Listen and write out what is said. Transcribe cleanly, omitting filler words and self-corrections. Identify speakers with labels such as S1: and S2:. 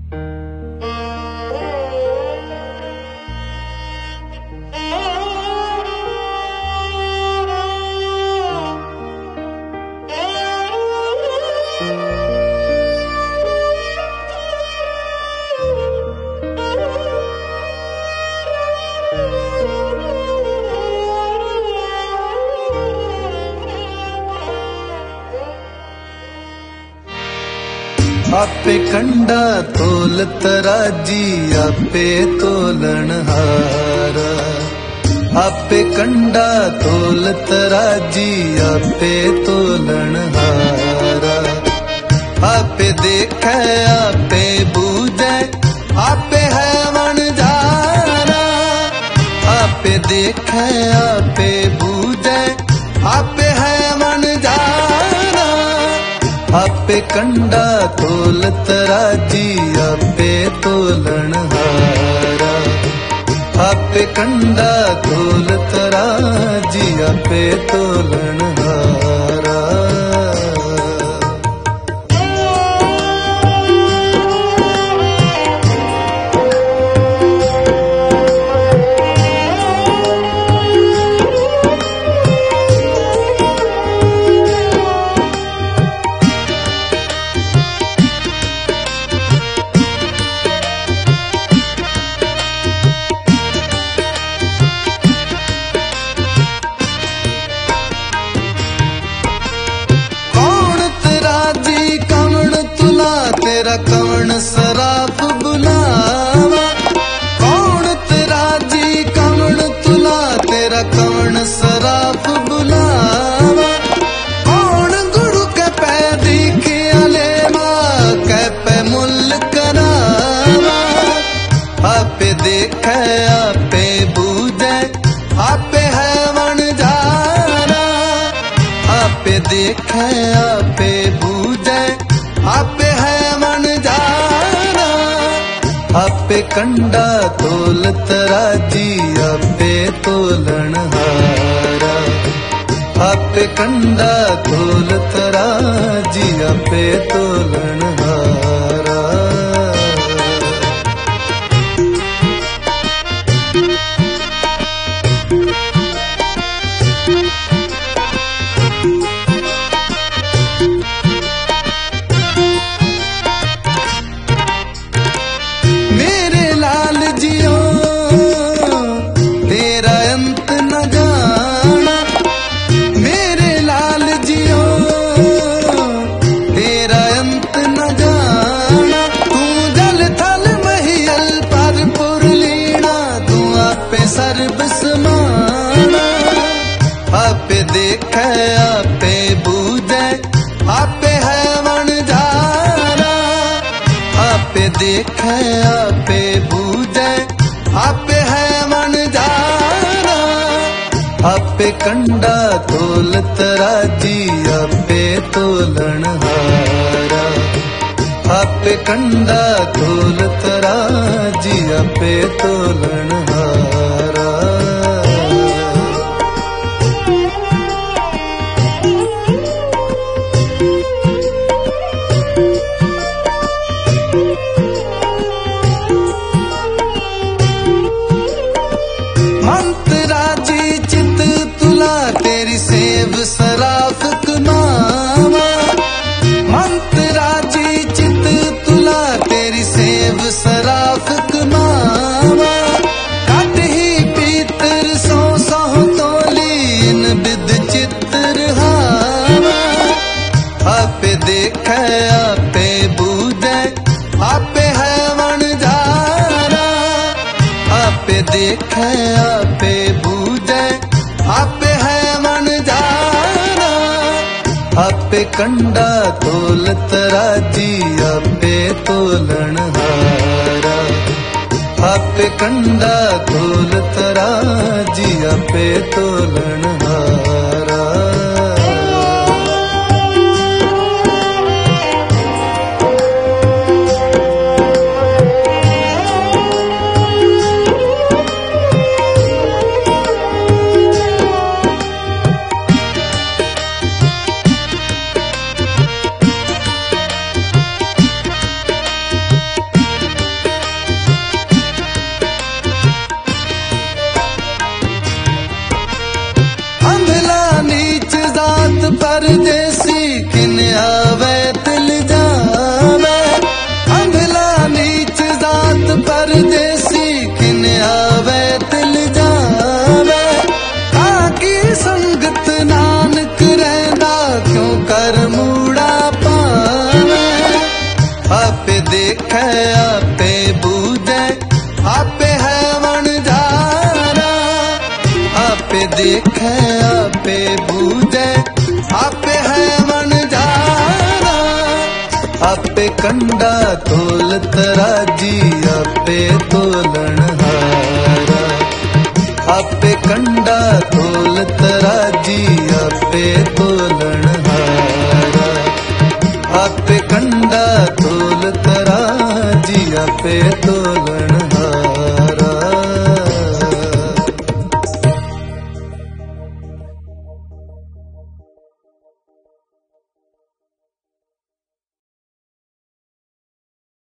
S1: आपे कंडा तोल तराजी आपे तोलन हारा। आपे कंडा तोल तराजी आपे तोलन हारा। आपे देखे आपे बूझे आपे है मन जाना। आपे देखे आपे बूझे आपे है मन जाना। आपे कंडा तोल तराजी आपे तोलन हारा। आपे कंडा तोल तराजी आपे तोलन हारा। तेरा कौन सराफ बुलावा। कौन तेरा जी कौन तुला तेरा कौन सराफ बुलावा। कौन गुरु के पै दिखिया ले माँ के पे मुल करावा। आपे देखे आपे बूझे आपे है मन जाना। आपे देखे आपे बूझे आपे है मन जाना। आपे कंडा तोल तराजी आपे तोलन हारा। आपे कंडा तोल तराजी आपे तोलन हारा। मेरे लाल जियो तेरा अंत न जाना। मेरे लाल जियो तेरा अंत न जाना। तू जल थल महियल पर पुरलीना तू आपे सर्ब समाना। आपे देखे आपे बूझे आपे है मन जाना। आपे देखे आपे बूझे आपे है मन जाना। आपे कंडा तोल तराजी आपे तोलन हारा। आपे कंडा तोल तराजी आपे तोलन हारा। मंतराजी चित तुला तेरी सेव सराफ कमावा। मंतराजी चित तुला तेरी सेव सराफ कमावा। काट ही पीतर सो तोलीन बिद चित्र हावा। आपे देखे आपे बूझे आपे है मन जाना। आपे देखे आपे बूझे आपे है मन जाना। आपे कंडा तोल तराजी आपे तोलन हारा। आपे कंडा तोल तराजी आपे तोलन हारा। देखे आपे बूझे, आपे है वणजारा। आपे देखे आपे बूझे, आपे है वणजारा। आपे कंडा तोल तराजी, आपे तोलनहारा। आपे कंडा तोल तराजी, आपे तोलनहारा। आपे कंडा